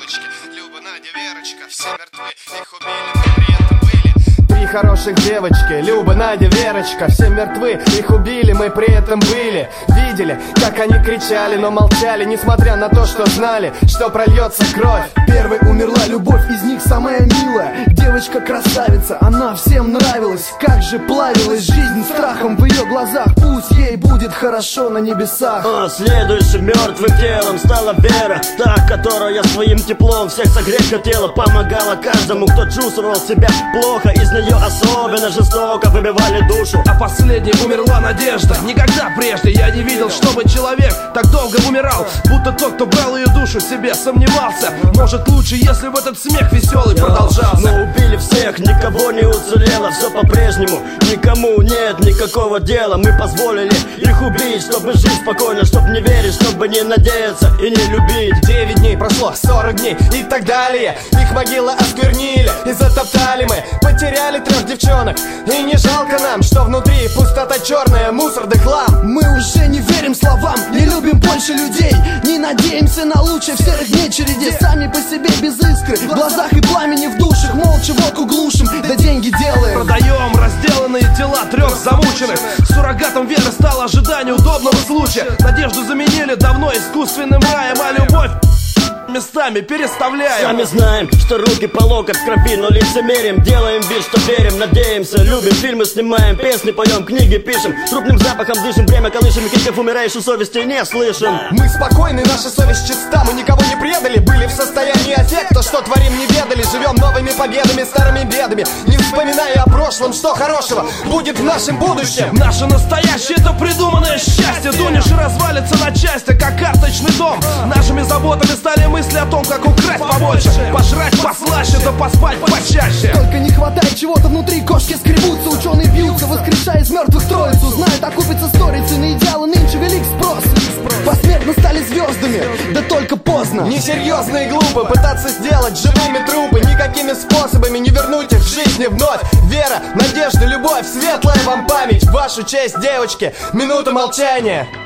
девочки, Люба, Надя, Верочка, все мертвы, их убили, мы при этом были. Три хороших девочки, Люба, Надя, Верочка, все мертвы, их убили, мы при этом были. Видели, как они кричали, но молчали, несмотря на то, что знали, что прольется кровь. Первой умерла любовь, из них самая милая. Девочка красавица, она всем нравилась. Как же плавилась жизнь страхом в ее глазах. Пусть ей будет хорошо на небесах. Следующим мертвым телом стала Вера, та, которая своим теплом всех согреть хотела. Помогала каждому, кто чувствовал себя плохо. Из нее особенно жестоко выбивали душу. А последней умерла Надежда. Никогда прежде я не видел, чтобы человек так долго умирал. Будто тот, кто брал ее душу себе, сомневался. Может лучше, если бы этот смех веселый продолжался. Но убили всех, никого не уцелело. Все по-прежнему, никому нет никакого дела. Мы позволили их убить, чтобы жить спокойно, чтобы не верить, чтобы не надеяться и не любить. 9 дней прошло, 40 дней и так далее. Их могилы осквернили и затоптали мы. Потеряли 3 девчонок, и не жалко нам, что внутри пустота черная, мусор да хлам. Мы уже не верим словам, не любим больше людей. Не надеемся на лучшее в серых дней череде. Сами по себе без искры, в глазах и пламени в душах. Молча водку глушим, да деньги делаем. Продаем разделанные тела 3 замученных. Суррогатом веры стало ожидание удобного случая. Надежду заменили давно искусственным раем, а любовь местами переставляем. Сами знаем, что руки по локоть в крови, но лицемерим. Делаем вид, что верим, надеемся, любим. Фильмы снимаем, песни поем, книги пишем. Трупным запахом дышим, время колышем. И криков умирающей совести не слышим. Мы спокойны, наша совесть чиста. Мы никого не предали, были в состоянии аффекта. Что творим, не ведали, живем новыми победами, старыми бедами. Не вспоминая о прошлом, что хорошего будет в нашем будущем. Наше настоящее — это придуманное счастье. Дунешь и развалится на части, как карточный дом. Нашими заботами стали мысли о том, как украсть побольше, пожрать послаще, да поспать почаще. Только не хватает чего-то внутри, кошки скребутся. Ученые бьются, воскрешая из мертвых троицу. Знают, окупится сторицей, на идеалы нынче велик спрос. Посмертно стали звездами, да только поздно. Несерьезно и глупо пытаться сделать живыми трупы. Никакими способами не вернуть их в жизни вновь. Вера, надежда, любовь, светлая вам память. В вашу честь, девочки, минута молчания.